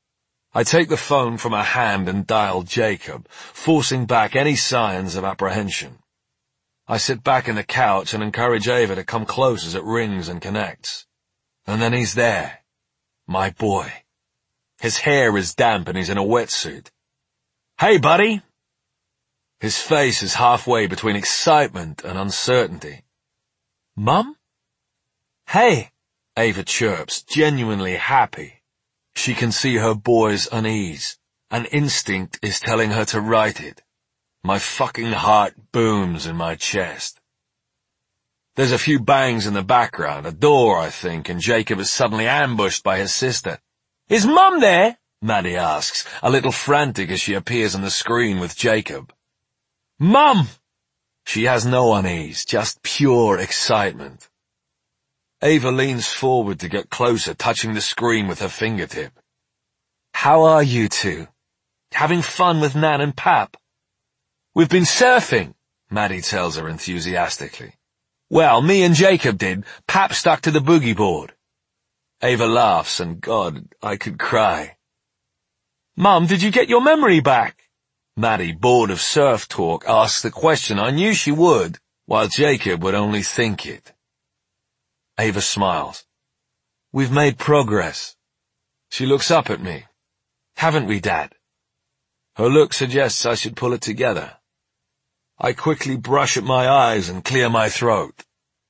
I take the phone from her hand and dial Jacob, forcing back any signs of apprehension. I sit back in the couch and encourage Ava to come close as it rings and connects. And then he's there. My boy. His hair is damp and he's in a wetsuit. Hey, buddy! His face is halfway between excitement and uncertainty. Mum? Hey! Ava chirps, genuinely happy. She can see her boy's unease. An instinct is telling her to write it. My fucking heart booms in my chest. There's a few bangs in the background, a door, I think, and Jacob is suddenly ambushed by his sister. Is Mum there? Maddie asks, a little frantic as she appears on the screen with Jacob. Mum! She has no unease, just pure excitement. Ava leans forward to get closer, touching the screen with her fingertip. How are you two? Having fun with Nan and Pap? We've been surfing, Maddie tells her enthusiastically. Well, me and Jacob did. Pap stuck to the boogie board. Ava laughs, and God, I could cry. Mum, did you get your memory back? Maddie, bored of surf talk, asks the question I knew she would, while Jacob would only think it. Ava smiles. We've made progress. She looks up at me. Haven't we, Dad? Her look suggests I should pull it together. I quickly brush at my eyes and clear my throat.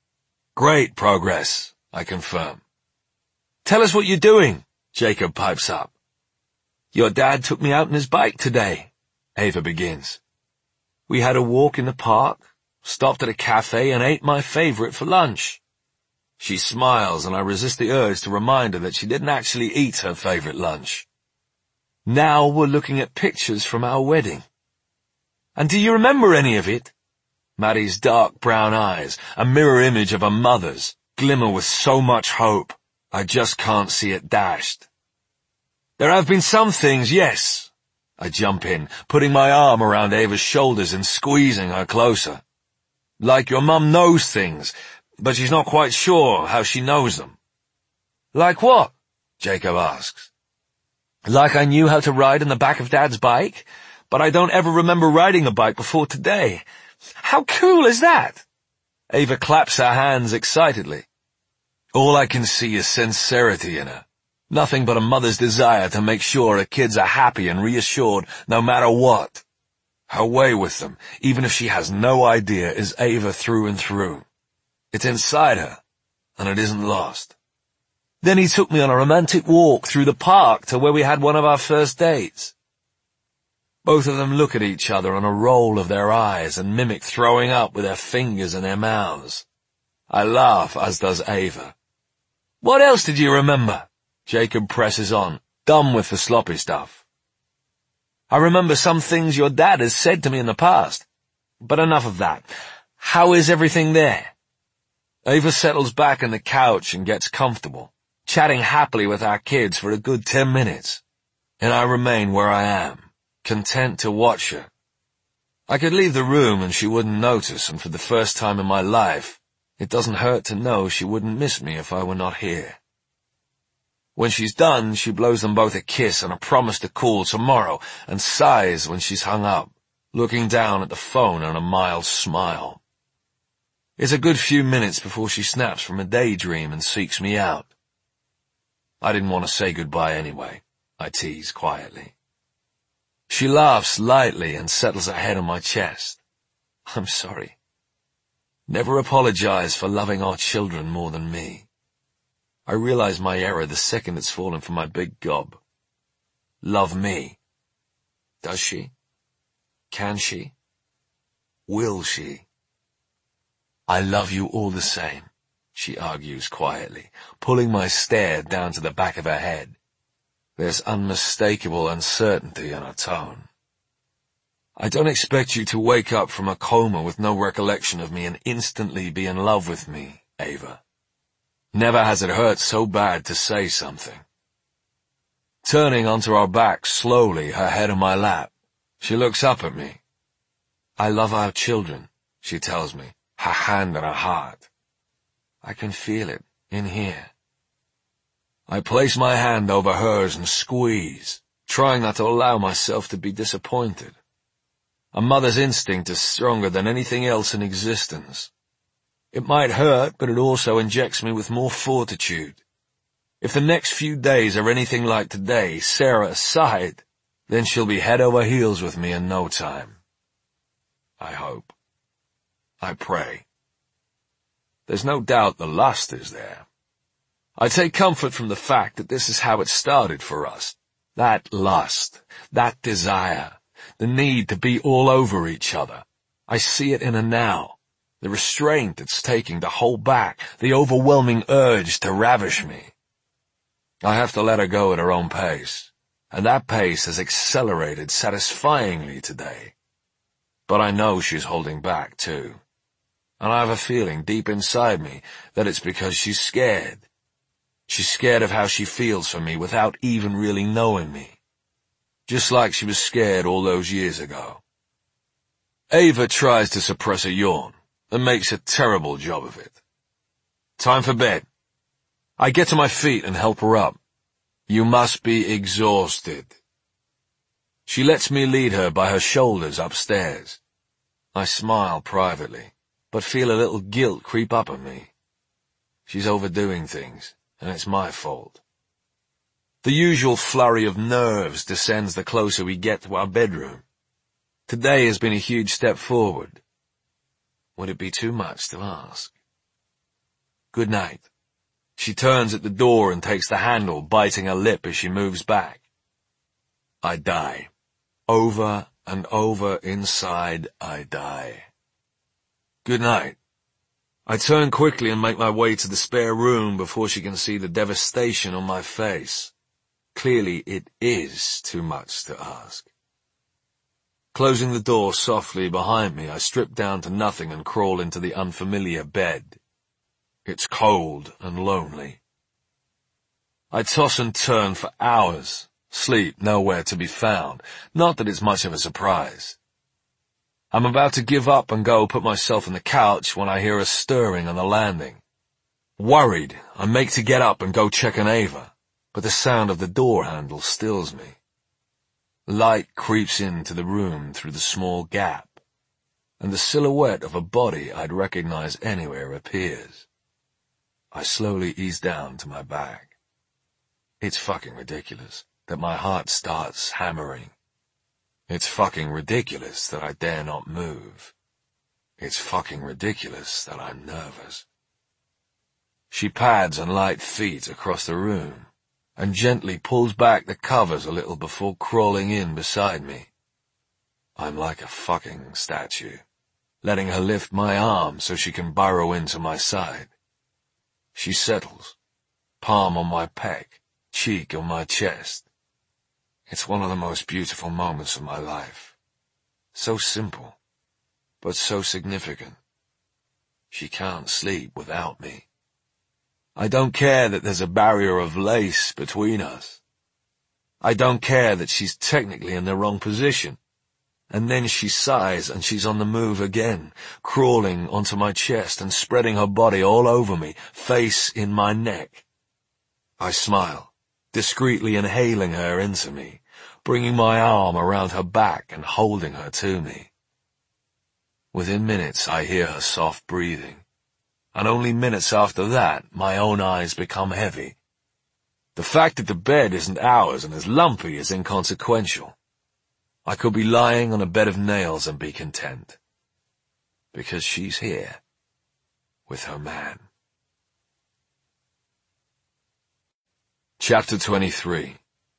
Great progress, I confirm. Tell us what you're doing, Jacob pipes up. Your dad took me out on his bike today, Ava begins. We had a walk in the park, stopped at a cafe and ate my favorite for lunch. She smiles and I resist the urge to remind her that she didn't actually eat her favorite lunch. Now we're looking at pictures from our wedding. And do you remember any of it? Maddie's dark brown eyes, a mirror image of her mother's, glimmer with so much hope. I just can't see it dashed. There have been some things, yes. I jump in, putting my arm around Ava's shoulders and squeezing her closer. Like your mum knows things, but she's not quite sure how she knows them. Like what? Jacob asks. Like I knew how to ride in the back of Dad's bike, but I don't ever remember riding a bike before today. How cool is that? Ava claps her hands excitedly. All I can see is sincerity in her. Nothing but a mother's desire to make sure her kids are happy and reassured no matter what. Her way with them, even if she has no idea, is Ava through and through. It's inside her, and it isn't lost. Then he took me on a romantic walk through the park to where we had one of our first dates. Both of them look at each other on a roll of their eyes and mimic throwing up with their fingers in their mouths. I laugh, as does Ava. What else did you remember? Jacob presses on, dumb with the sloppy stuff. I remember some things your dad has said to me in the past. But enough of that. How is everything there? Ava settles back on the couch and gets comfortable, chatting happily with our kids for a good ten minutes. And I remain where I am, content to watch her. I could leave the room and she wouldn't notice, and for the first time in my life, it doesn't hurt to know she wouldn't miss me if I were not here. When she's done, she blows them both a kiss and a promise to call tomorrow, and sighs when she's hung up, looking down at the phone and a mild smile. It's a good few minutes before she snaps from a daydream and seeks me out. I didn't want to say goodbye anyway, I tease quietly. She laughs lightly and settles her head on my chest. I'm sorry. Never apologize for loving our children more than me. I realize my error the second it's fallen from my big gob. Love me. Does she? Can she? Will she? I love you all the same, she argues quietly, pulling my stare down to the back of her head. There's unmistakable uncertainty in her tone. I don't expect you to wake up from a coma with no recollection of me and instantly be in love with me, Ava. Never has it hurt so bad to say something. Turning onto our backs slowly, her head on my lap, she looks up at me. I love our children, she tells me, her hand on her heart. I can feel it, in here. I place my hand over hers and squeeze, trying not to allow myself to be disappointed. A mother's instinct is stronger than anything else in existence. It might hurt, but it also injects me with more fortitude. If the next few days are anything like today, Sarah aside, then she'll be head over heels with me in no time. I hope. I pray. There's no doubt the lust is there. I take comfort from the fact that this is how it started for us. That lust, that desire, the need to be all over each other. I see it in her now. The restraint it's taking to hold back, the overwhelming urge to ravish me. I have to let her go at her own pace, and that pace has accelerated satisfyingly today. But I know she's holding back, too. And I have a feeling deep inside me that it's because she's scared. She's scared of how she feels for me without even really knowing me. Just like she was scared all those years ago. Ava tries to suppress a yawn, and makes a terrible job of it. Time for bed. I get to my feet and help her up. You must be exhausted. She lets me lead her by her shoulders upstairs. I smile privately, but feel a little guilt creep up on me. She's overdoing things, and it's my fault. The usual flurry of nerves descends the closer we get to our bedroom. Today has been a huge step forward. Would it be too much to ask? Good night. She turns at the door and takes the handle, biting her lip as she moves back. I die. Over and over inside, I die. Good night. I turn quickly and make my way to the spare room before she can see the devastation on my face. Clearly it is too much to ask. Closing the door softly behind me, I strip down to nothing and crawl into the unfamiliar bed. It's cold and lonely. I toss and turn for hours, sleep nowhere to be found, not that it's much of a surprise. I'm about to give up and go put myself on the couch when I hear a stirring on the landing. Worried, I make to get up and go check on Ava, but the sound of the door handle stills me. Light creeps into the room through the small gap, and the silhouette of a body I'd recognize anywhere appears. I slowly ease down to my back. It's fucking ridiculous that my heart starts hammering. It's fucking ridiculous that I dare not move. It's fucking ridiculous that I'm nervous. She pads on light feet across the room, and gently pulls back the covers a little before crawling in beside me. I'm like a fucking statue, letting her lift my arm so she can burrow into my side. She settles, palm on my pec, cheek on my chest. It's one of the most beautiful moments of my life. So simple, but so significant. She can't sleep without me. I don't care that there's a barrier of lace between us. I don't care that she's technically in the wrong position. And then she sighs and she's on the move again, crawling onto my chest and spreading her body all over me, face in my neck. I smile, discreetly inhaling her into me, bringing my arm around her back and holding her to me. Within minutes I hear her soft breathing. And only minutes after that, my own eyes become heavy. The fact that the bed isn't ours and is lumpy is inconsequential. I could be lying on a bed of nails and be content. Because she's here, with her man. Chapter twenty-three.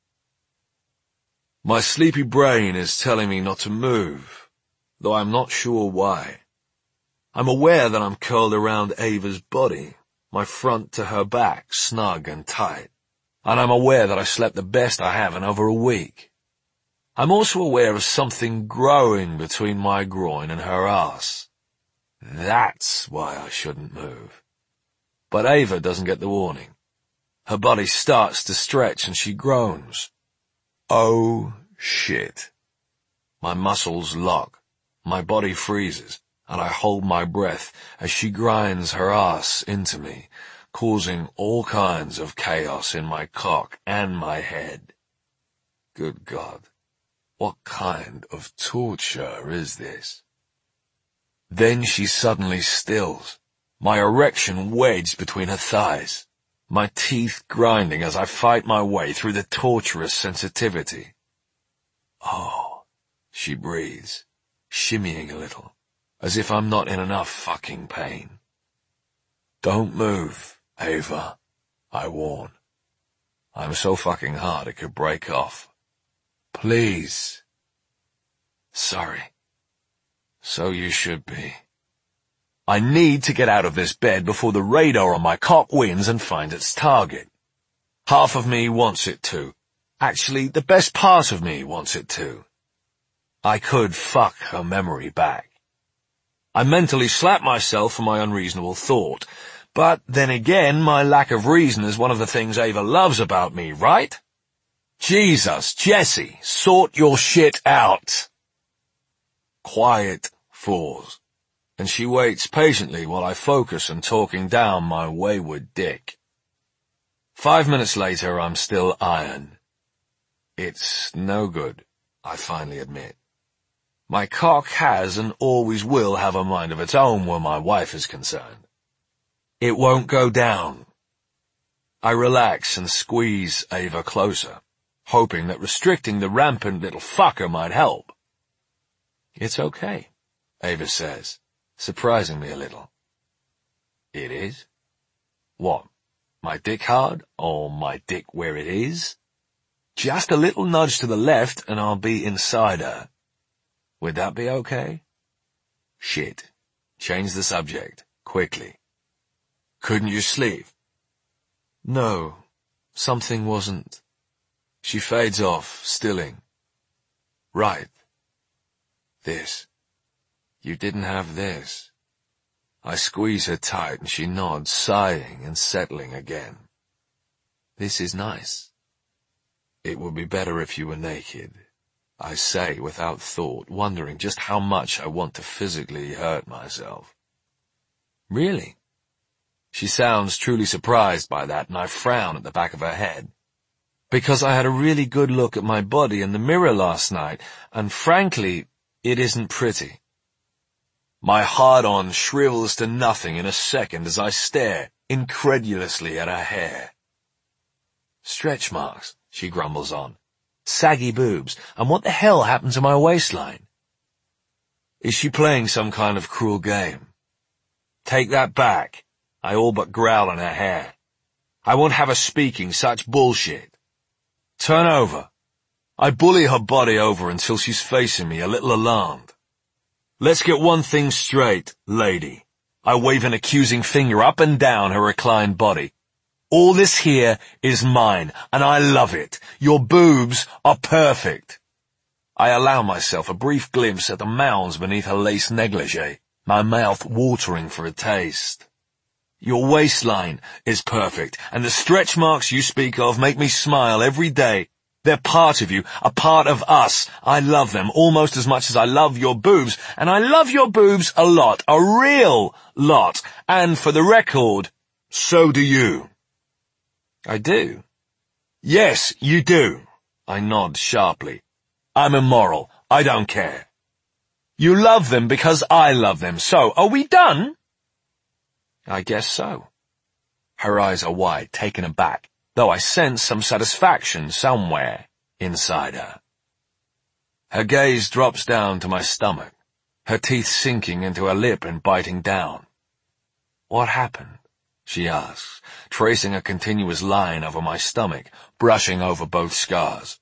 My sleepy brain is telling me not to move, though I'm not sure why. I'm aware that I'm curled around Ava's body, my front to her back, snug and tight, and I'm aware that I slept the best I have in over a week. I'm also aware of something growing between my groin and her ass. That's why I shouldn't move. But Ava doesn't get the warning. Her body starts to stretch and she groans. Oh, shit. My muscles lock, my body freezes, and I hold my breath as she grinds her ass into me, causing all kinds of chaos in my cock and my head. Good God, what kind of torture is this? Then she suddenly stills, my erection wedged between her thighs, my teeth grinding as I fight my way through the torturous sensitivity. Oh, she breathes, shimmying a little, as if I'm not in enough fucking pain. Don't move, Ava, I warn. I'm so fucking hard it could break off. Please. Sorry. So you should be. I need to get out of this bed before the radar on my cock wins and finds its target. Half of me wants it to. Actually, the best part of me wants it to. I could fuck her memory back. I mentally slap myself for my unreasonable thought, but then again, my lack of reason is one of the things Ava loves about me, right? Jesus, Jesse, sort your shit out. Quiet falls, and she waits patiently while I focus on talking down my wayward dick. Five minutes later, I'm still iron. It's no good, I finally admit. My cock has and always will have a mind of its own where my wife is concerned. It won't go down. I relax and squeeze Ava closer, hoping that restricting the rampant little fucker might help. It's okay, Ava says, surprising me a little. It is? What, my dick hard, or my dick where it is? Just a little nudge to the left and I'll be inside her. Would that be okay? Shit. Change the subject, quickly. Couldn't you sleep? No, something wasn't. She fades off, stilling. Right. This. You didn't have this. I squeeze her tight and she nods, sighing and settling again. This is nice. It would be better if you were naked, I say without thought, wondering just how much I want to physically hurt myself. Really? She sounds truly surprised by that, and I frown at the back of her head. Because I had a really good look at my body in the mirror last night, and frankly, it isn't pretty. My hard-on shrivels to nothing in a second as I stare incredulously at her hair. Stretch marks, she grumbles on. Saggy boobs, and what the hell happened to my waistline? Is she playing some kind of cruel game? Take that back, I all but growl in her hair. I won't have her speaking such bullshit. Turn over. I bully her body over until she's facing me, a little alarmed. Let's get one thing straight, lady. I wave an accusing finger up and down her reclined body. All this here is mine, and I love it. Your boobs are perfect. I allow myself a brief glimpse at the mounds beneath her lace negligee, my mouth watering for a taste. Your waistline is perfect, and the stretch marks you speak of make me smile every day. They're part of you, a part of us. I love them almost as much as I love your boobs, and I love your boobs a lot, a real lot. And for the record, so do you. I do. Yes, you do. I nod sharply. I'm immoral. I don't care. You love them because I love them. So, are we done? I guess so. Her eyes are wide, taken aback, though I sense some satisfaction somewhere inside her. Her gaze drops down to my stomach, her teeth sinking into her lip and biting down. What happened? She asks, tracing a continuous line over my stomach, brushing over both scars.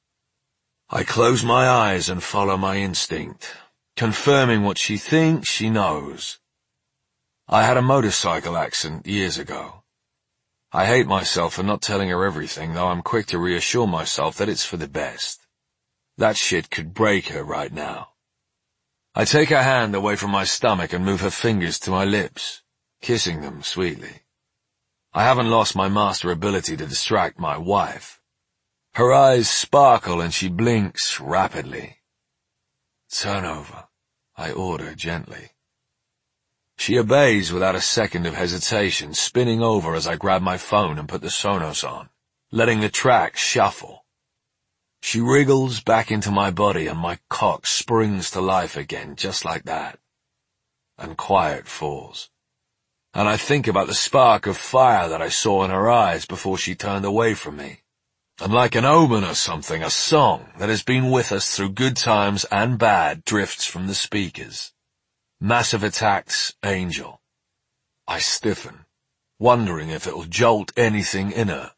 I close my eyes and follow my instinct, confirming what she thinks she knows. I had a motorcycle accident years ago. I hate myself for not telling her everything, though I'm quick to reassure myself that it's for the best. That shit could break her right now. I take her hand away from my stomach and move her fingers to my lips, kissing them sweetly. I haven't lost my master ability to distract my wife. Her eyes sparkle and she blinks rapidly. Turn over, I order gently. She obeys without a second of hesitation, spinning over as I grab my phone and put the Sonos on, letting the track shuffle. She wriggles back into my body and my cock springs to life again, just like that. And quiet falls. And I think about the spark of fire that I saw in her eyes before she turned away from me. And like an omen or something, a song that has been with us through good times and bad drifts from the speakers. Massive Attack's Angel. I stiffen, wondering if it'll jolt anything in her.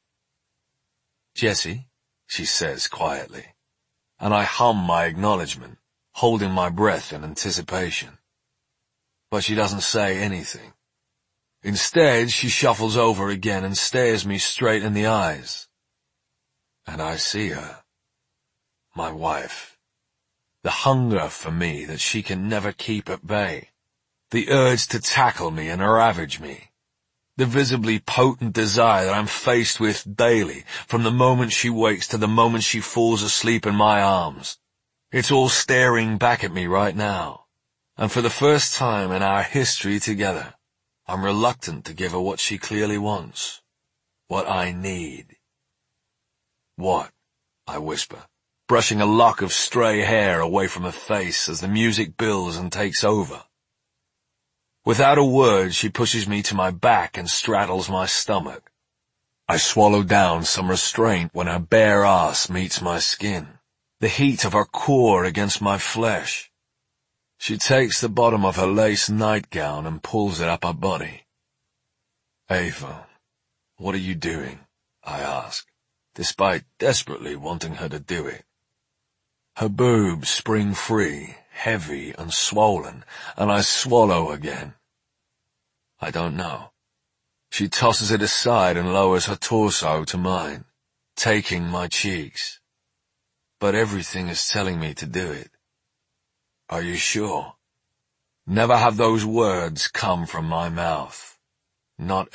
Jessie, she says quietly, and I hum my acknowledgement, holding my breath in anticipation. But she doesn't say anything. Instead, she shuffles over again and stares me straight in the eyes. And I see her. My wife. The hunger for me that she can never keep at bay. The urge to tackle me and ravage me. The visibly potent desire that I'm faced with daily, from the moment she wakes to the moment she falls asleep in my arms. It's all staring back at me right now. And for the first time in our history together, I'm reluctant to give her what she clearly wants. What I need. What? I whisper, brushing a lock of stray hair away from her face as the music builds and takes over. Without a word, she pushes me to my back and straddles my stomach. I swallow down some restraint when her bare ass meets my skin, the heat of her core against my flesh. She takes the bottom of her lace nightgown and pulls it up her body. Ava, what are you doing? I ask, despite desperately wanting her to do it. Her boobs spring free, heavy and swollen, and I swallow again. I don't know. She tosses it aside and lowers her torso to mine, taking my cheeks. But everything is telling me to do it. Are you sure? Never have those words come from my mouth. Not